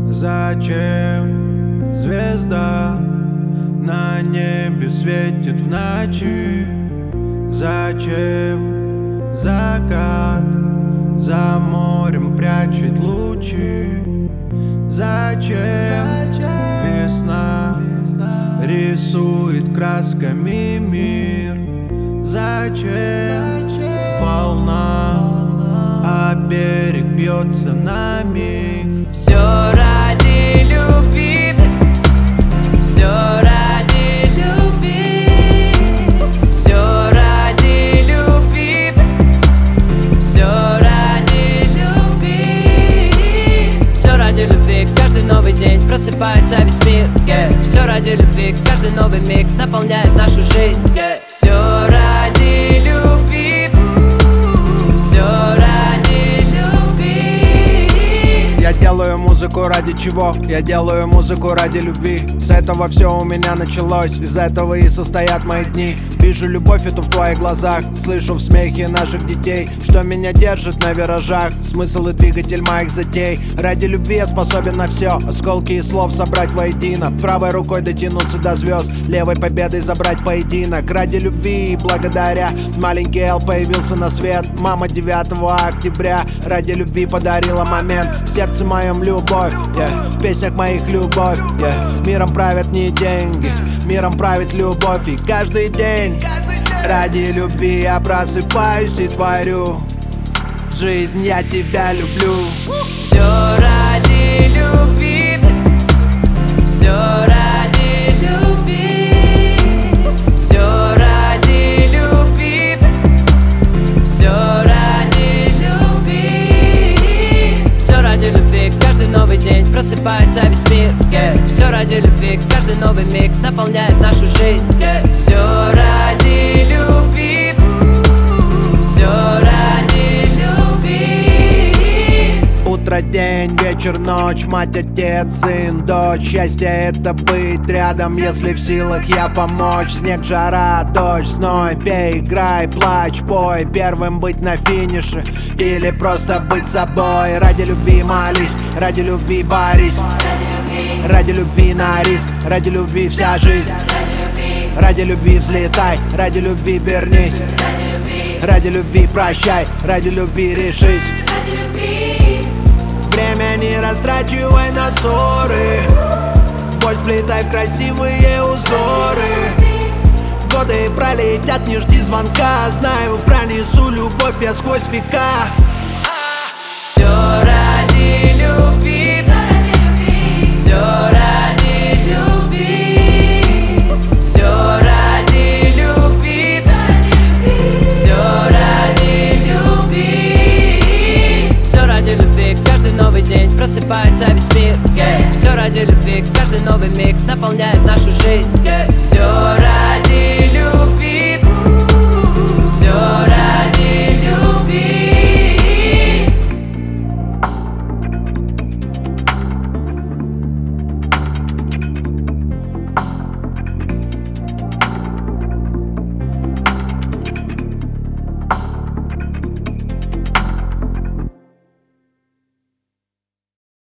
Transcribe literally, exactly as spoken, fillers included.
Зачем звезда на небе светит в ночи? Зачем закат за морем прячет лучи? Зачем весна рисует красками мир? Зачем волна, а берег бьется на миг? Все ради любви, все ради любви, все ради любви, все ради любви, все ради любви. Каждый новый день просыпается весь мир, yeah. Все ради любви, каждый новый миг наполняет нашу жизнь, yeah. Все ради любви, все ради любви. Я делаю музыку ради чего? Я делаю музыку ради любви. С этого все у меня началось, из этого и состоят мои дни. Вижу любовь эту в твоих глазах, слышу в смехе наших детей, что меня держит на виражах, смысл и двигатель моих затей. Ради любви я способен на все, осколки и слов собрать воедино, правой рукой дотянуться до звезд, левой победой забрать поединок. Ради любви и благодаря маленький Эл появился на свет, мама девятого октября. Ради любви подарила момент, в сердце моем любовь, yeah. В песнях моих любовь, yeah. Миром правят не деньги, миром правит любовь. И каждый день ради любви я просыпаюсь и творю жизнь, я тебя люблю. Все ради любви, все ради любви, все ради любви, все ради любви, все ради любви. Каждый новый день просыпается весь мир, yeah. Все ради любви, каждый новый миг наполняет нашу жизнь, yeah. Все ради любви, все ради любви. Утро, день, вечер, ночь, мать, отец, сын, дочь. Счастье — это быть рядом, если в силах я помочь. Снег, жара, дождь, зной, пей, играй, плачь, пой. Первым быть на финише или просто быть собой. Ради любви молись, ради любви борись, ради любви на риск, ради любви вся жизнь. Ради любви взлетай, ради любви вернись, ради любви прощай, ради любви решить. Время не растрачивай на ссоры, боль сплетай в красивые узоры. Годы пролетят, не жди звонка, знаю, пронесу любовь я сквозь века. Все ради любви, все ради любви, все ради любви, все ради любви, все ради любви. Каждый новый день просыпается весь мир, yeah. Все ради любви, каждый новый миг наполняет нашу жизнь, yeah. Все ради